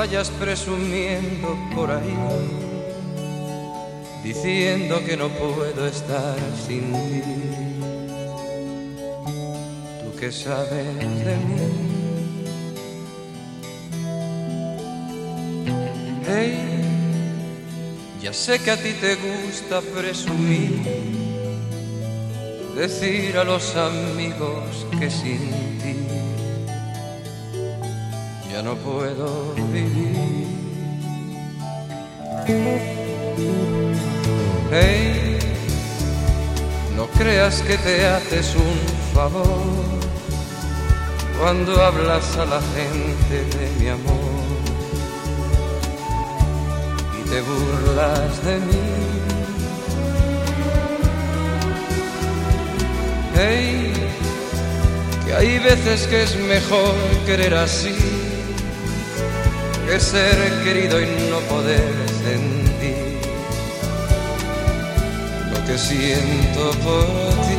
vayas presumiendo por ahí, diciendo que no puedo estar sin ti. ¿Tú qué sabes de mí? Hey, ya sé que a ti te gusta presumir, decir a los amigos que sin ti ya no puedo vivir. Hey, no creas que te haces un favor cuando hablas a la gente de mi amor y te burlas de mí. Hey, que hay veces que es mejor querer así que ser querido y no poder sentir lo que siento por ti.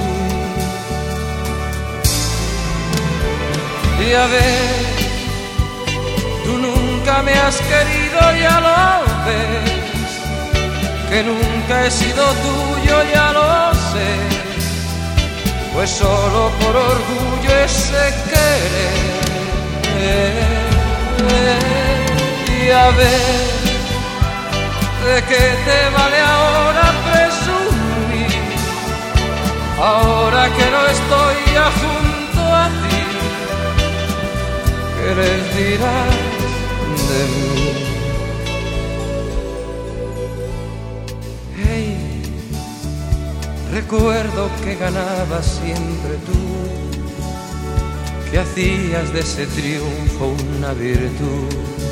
Y a ver, tú nunca me has querido, ya lo ves, que nunca he sido tuyo, ya lo sé, pues solo por orgullo ese querer. Y a ver, ¿de qué te vale ahora presumir? Ahora que no estoy ya junto a ti, ¿qué les dirás de mí? Hey, recuerdo que ganabas siempre tú, que hacías de ese triunfo una virtud.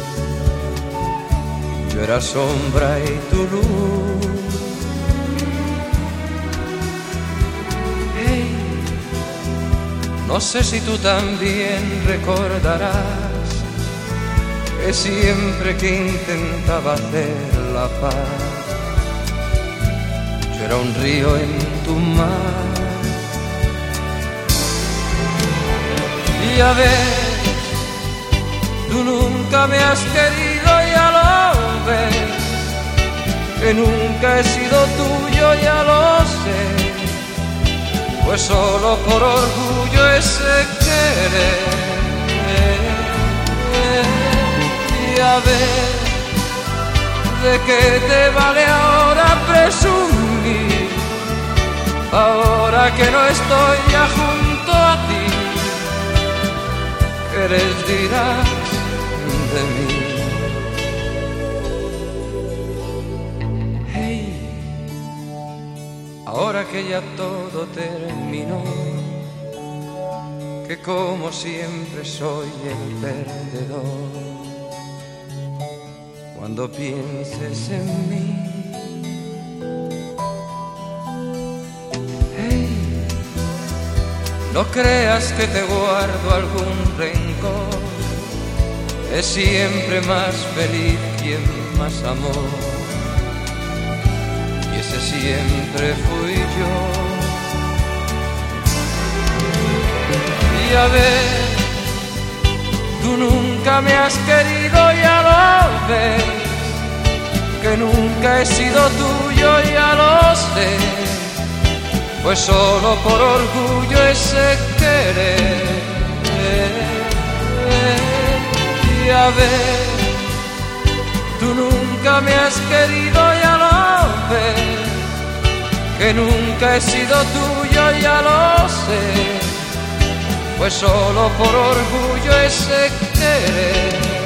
Yo era sombra y tu luz. Hey, no sé si tú también recordarás que siempre que intentaba hacer la paz, yo era un río en tu mar. Y a ver, tú nunca me has querido, ya lo ves, que nunca he sido tuyo, ya lo sé, pues solo por orgullo ese querer. Y a ver, ¿de qué te vale ahora presumir? Ahora que no estoy ya junto a ti, ¿qué les dirás de mí? Hey, ahora que ya todo terminó, que como siempre soy el perdedor, cuando pienses en mí, hey, no creas que te guardo algún rencor, es siempre más feliz quien más amó, y ese siempre fui yo. Y a ver, tú nunca me has querido, ya lo ves, que nunca he sido tuyo, ya lo sé, pues solo por orgullo ese querer. Y a ver, tú nunca me has querido, ya lo ves, que nunca he sido tuyo, ya lo sé, pues solo por orgullo ese querer.